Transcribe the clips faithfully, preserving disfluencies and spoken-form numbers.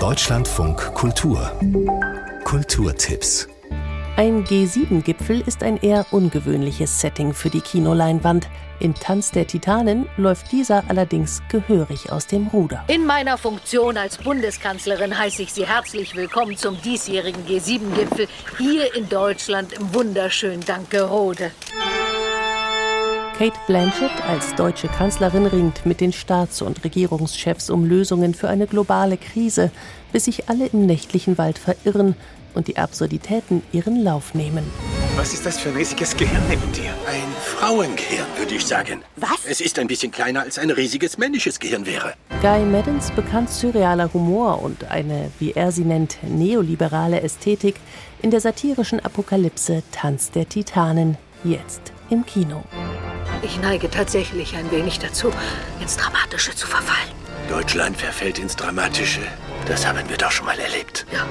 Deutschlandfunk Kultur. Kulturtipps. Ein G sieben Gipfel ist ein eher ungewöhnliches Setting für die Kinoleinwand. In Tanz der Titanen läuft dieser allerdings gehörig aus dem Ruder. In meiner Funktion als Bundeskanzlerin heiße ich Sie herzlich willkommen zum diesjährigen G sieben Gipfel hier in Deutschland im wunderschönen Dankerode. Cate Blanchett als deutsche Kanzlerin ringt mit den Staats- und Regierungschefs um Lösungen für eine globale Krise, bis sich alle im nächtlichen Wald verirren und die Absurditäten ihren Lauf nehmen. Was ist das für ein riesiges Gehirn neben dir? Ein Frauengehirn, würde ich sagen. Was? Es ist ein bisschen kleiner, als ein riesiges männliches Gehirn wäre. Guy Maddens bekannt surrealer Humor und eine, wie er sie nennt, neoliberale Ästhetik in der satirischen Apokalypse Tanz der Titanen, jetzt im Kino. Ich neige tatsächlich ein wenig dazu, ins Dramatische zu verfallen. Deutschland verfällt ins Dramatische. Das haben wir doch schon mal erlebt. Ja.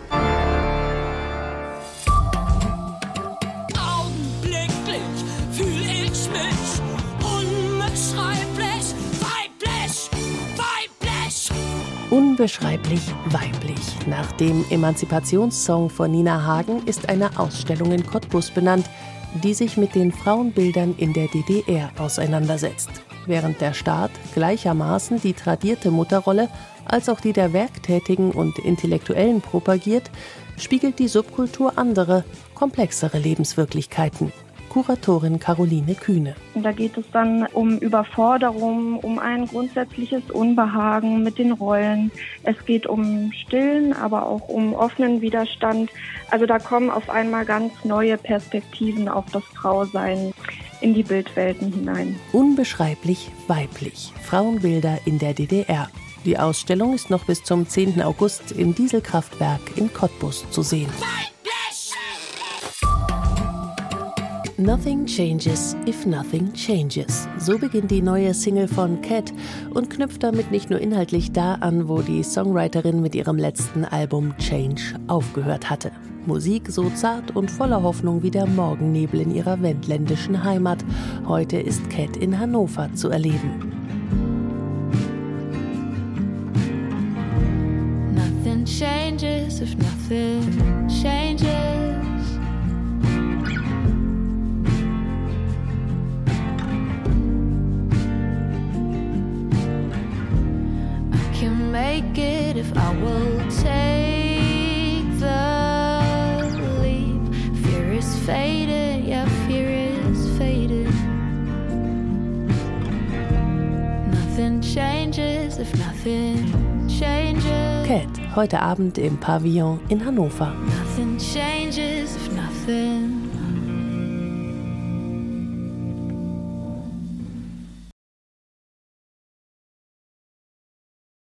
Augenblicklich fühl ich mich unbeschreiblich weiblich, weiblich. Unbeschreiblich weiblich. Nach dem Emanzipationssong von Nina Hagen ist eine Ausstellung in Cottbus benannt, die sich mit den Frauenbildern in der D D R auseinandersetzt. Während der Staat gleichermaßen die tradierte Mutterrolle als auch die der Werktätigen und Intellektuellen propagiert, spiegelt die Subkultur andere, komplexere Lebenswirklichkeiten. Kuratorin Caroline Kühne. Da geht es dann um Überforderung, um ein grundsätzliches Unbehagen mit den Rollen. Es geht um stillen, aber auch um offenen Widerstand. Also da kommen auf einmal ganz neue Perspektiven auf das Frausein in die Bildwelten hinein. Unbeschreiblich weiblich. Frauenbilder in der D D R. Die Ausstellung ist noch bis zum zehnten August im Dieselkraftwerk in Cottbus zu sehen. Nothing changes if nothing changes. So beginnt die neue Single von Cate und knüpft damit nicht nur inhaltlich da an, wo die Songwriterin mit ihrem letzten Album Change aufgehört hatte. Musik so zart und voller Hoffnung wie der Morgennebel in ihrer wendländischen Heimat. Heute ist Cate in Hannover zu erleben. Nothing changes if nothing changes. Make it if I will take the leap. Fear is faded, yeah, fear is faded. Nothing changes if nothing changes. Cate, heute Abend im Pavillon in Hannover. Nothing changes if nothing